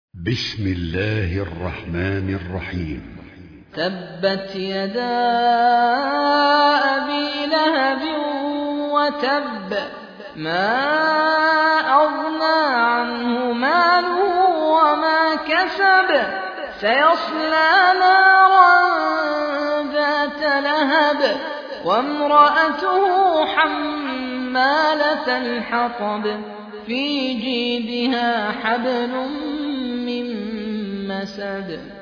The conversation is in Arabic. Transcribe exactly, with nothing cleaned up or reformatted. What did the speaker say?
بسم الله الرحمن الرحيم. تبت يدا أبي لهب وتب، ما أغنى عنه ماله وما كسب، سيصلى نارا ذات لهب وامرأته حمالة الحطب، في جيدها حبل من مسد.